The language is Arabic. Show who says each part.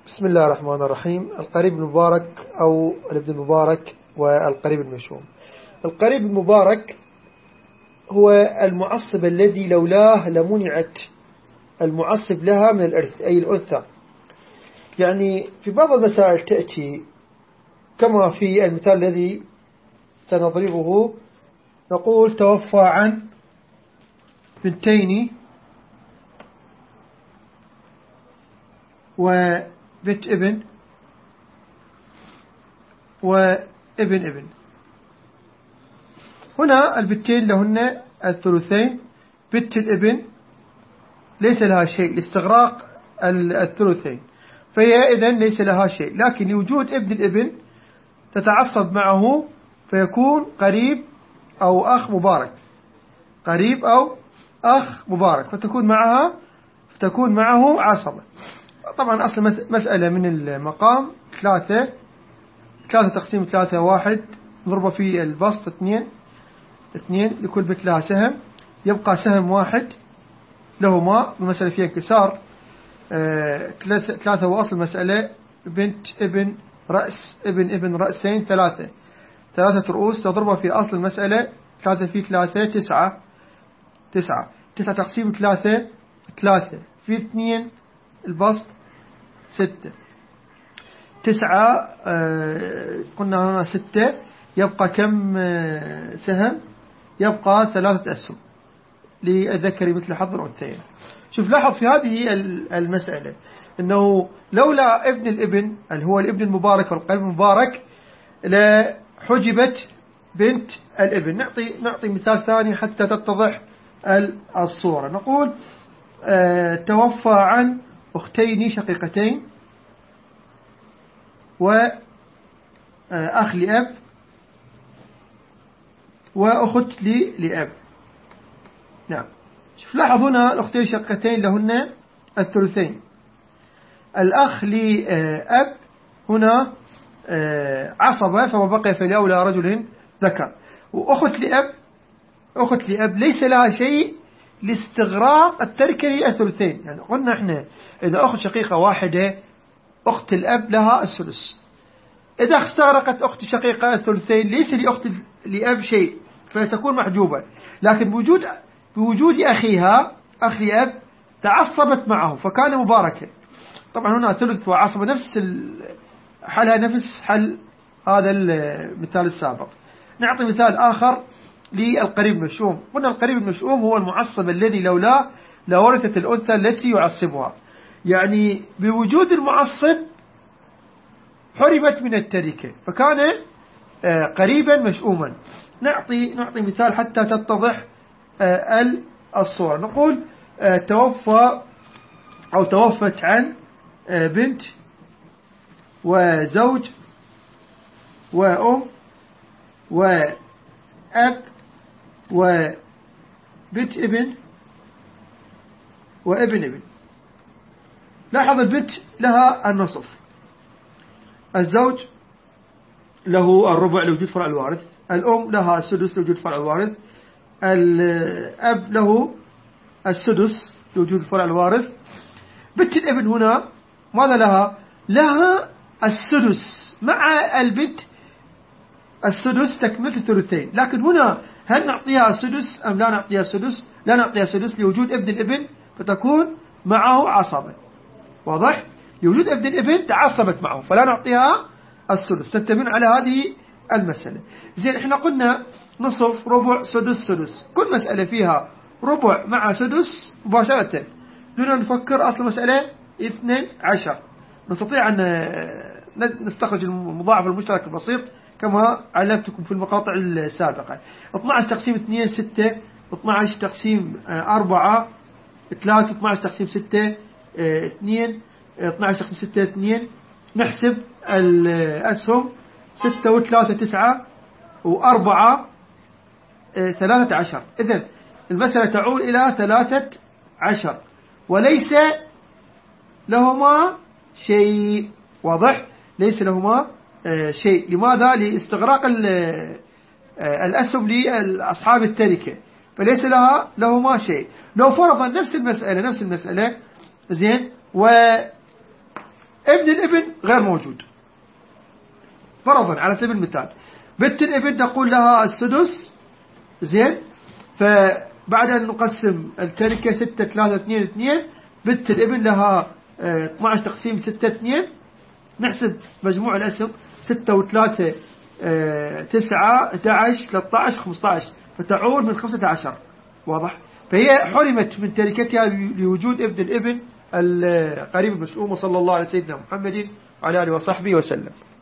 Speaker 1: بسم الله الرحمن الرحيم. القريب المبارك أو الابن المبارك والقريب المشؤوم. القريب المبارك هو المعصب الذي لولاه لمنعت المعصب لها من الإرث، أي الأنثى. يعني في بعض المسائل تأتي كما في المثال الذي سنضربه، نقول توفى عن بنتين وبنت ابن وابن ابن. هنا البنتين لهن الثلثين، بنت الابن ليس لها شيء لاستغراق الثلثين، فهي إذن ليس لها شيء، لكن لوجود ابن الابن تتعصب معه فيكون قريب أو أخ مبارك، قريب أو أخ مبارك، فتكون معه عصبة. طبعا أصل مسألة من المقام ثلاثة تقسيم 3 1 نضربه في البسط 2 لكل بنت لها سهم، يبقى سهم واحد لهما. المسألة فيها انكسار 3 وأصل المسألة بنت ابن رأس ابن ابن رأسين 3 رؤوس، تضربها في أصل المسألة 3 في 3 9 تقسيم 3 في 2 البسط 6 9 قلنا هنا 6، يبقى كم سهم؟ يبقى 3 أسهم للذكر مثل حظ الأنثيين. شوف لاحظ في هذه المسألة أنه لولا ابن الابن اللي هو الابن المبارك والقريب المبارك لحجبت بنت الابن. نعطي مثال ثاني حتى تتضح الصورة. نقول توفى عن أختين شقيقتين وأخ لأب وأخت لأب. نعم، شوف لاحظ هنا الأختين الشقيقتين لهن الثلثين، الأخ لأب هنا عصبة فما بقي فلأولى رجل ذكر، وأخت لأب ليس لها شيء لاستغراق التركة للثلثين. يعني قلنا احنا إذا أخت شقيقة واحدة أخت الأب لها الثلث، إذا استغرقت أخت شقيقة الثلثين ليس لأخت لأب شيء فتكون محجوبة، لكن بوجود أخيها أخ لأب تعصبت معه فكان مباركا. طبعا هنا ثلث وعصبة حلها نفس حل هذا المثال السابق. نعطي مثال آخر للقريب المشؤوم. قلنا القريب المشؤوم هو المعصب الذي لولاه لورثت الأنثى التي يعصبها، يعني بوجود المعصب حرمت من التركة فكان قريبا مشؤوما. نعطي مثال حتى تتضح الصورة. نقول توفت عن بنت وزوج وأم وأب وبنت ابن وابن ابن. لاحظ البنت لها النصف، الزوج له الربع لوجود فرع الوارث، الأم لها السدس لوجود فرع الوارث، الأب له السدس لوجود فرع الوارث. بنت الابن هنا ماذا لها السدس مع البنت السدس تكملة الثلثين، لكن هنا هل نعطيها السدس أم لا نعطيها السدس؟ لا نعطيها السدس لوجود ابن الابن فتكون معه عصبة. واضح؟ لوجود ابن الابن تعصبت معه فلا نعطيها السدس. تتبين على هذه المسألة. زين، احنا قلنا نصف ربع سدس، كل مسألة فيها ربع مع سدس مباشرة دون نفكر. أصل مسألة 12، نستطيع أن نستخرج المضاعف المشترك البسيط كما علمتكم في المقاطع السابقة. 12 تقسيم 2 6، 12 تقسيم 4 3، 12 تقسيم 6 2، 12 تقسيم 6 2. نحسب الأسهم 6 و3 9 و4 13. إذن المسألة تعود إلى 13 وليس لهما شيء. واضح؟ ليس لهما شيء. لماذا؟ لاستغراق الأسهم لأصحاب التركة فليس لهما شيء. لو فرضا نفس المسألة زين ابن الابن غير موجود فرضا على سبيل المثال. بنت الابن نقول لها السدس، زين، فبعد أن نقسم التركة 6 3 2 2، بنت الابن لها 12 تقسيم 6 2، نحسب مجموع الأسهم 6 و3 9 11 13 15، فتعود من 15. واضح؟ فهي حرمت من تركتها لوجود ابن الابن القريب المشؤوم. وصلى الله على سيدنا محمد وعلى آله وصحبه وسلم.